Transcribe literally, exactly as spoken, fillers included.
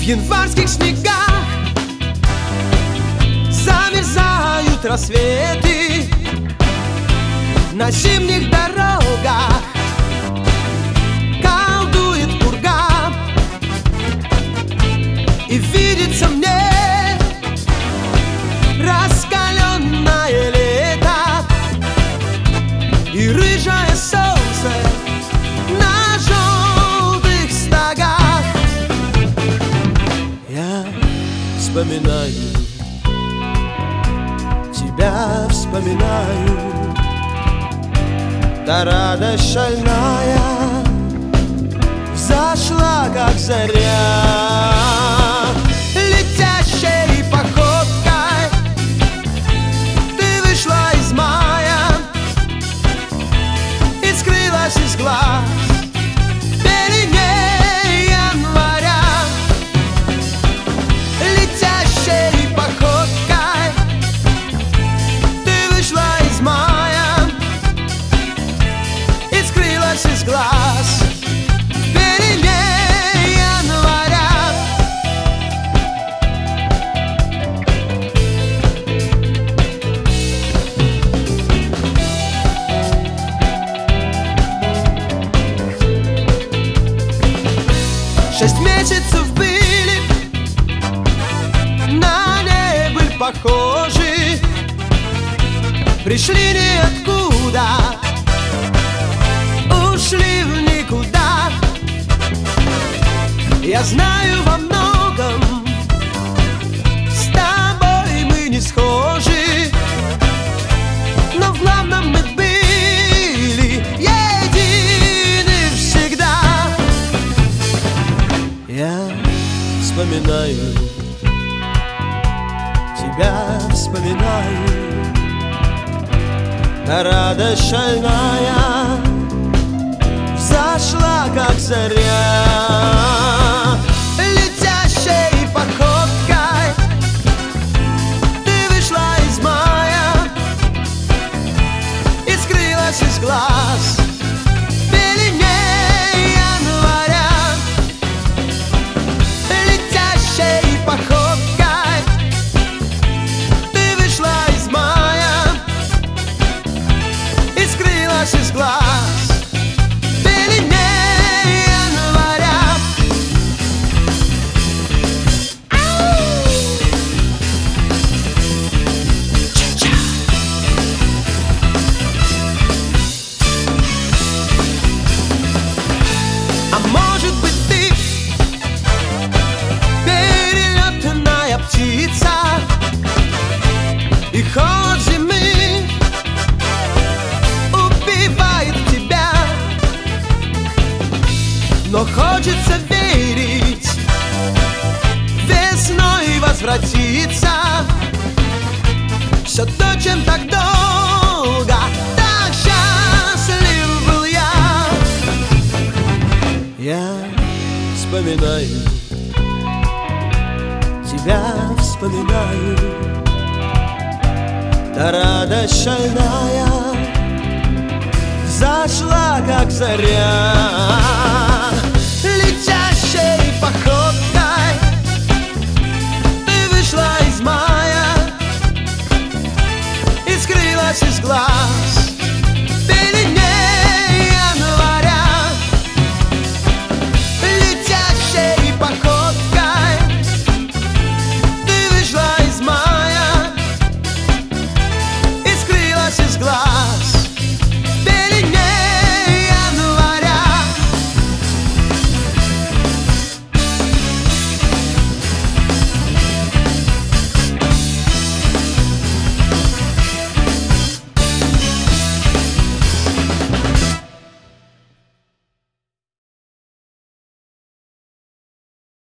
январских снегах замерзают рассветы на зимних дорогах. Колдует пурга, и видится мне раскаленное лето и рыжее солнце на желтых стогах. Я вспоминаю, тебя вспоминаю. Та радость шальная взошла, как заря, летящей походкой ты вышла из мая и скрылась из глаз в пелене января. Летящей походкой ты вышла из мая и скрылась из глаз в пелене января. Шесть месяцев были, на небыль похожи, пришли ниоткуда, ушли в никуда. Я знаю, во многом с тобой мы не схожи, но в главном мы были едины всегда. Я вспоминаю, тебя вспоминаю. Та радость шальная взошла, как заря, летящей походкой ты вышла из мая и скрылась из глаз в пелене января. Летящей походкой ты вышла из мая и скрылась из глаз в пелене января. А может быть, ты перелетная птица, и холод зимы убивает тебя, но хочется верить, весной возвратиться. Все то, чем так долго, так счастлив был я. Я вспоминаю, тебя вспоминаю. Та радость шальная взошла, как заря.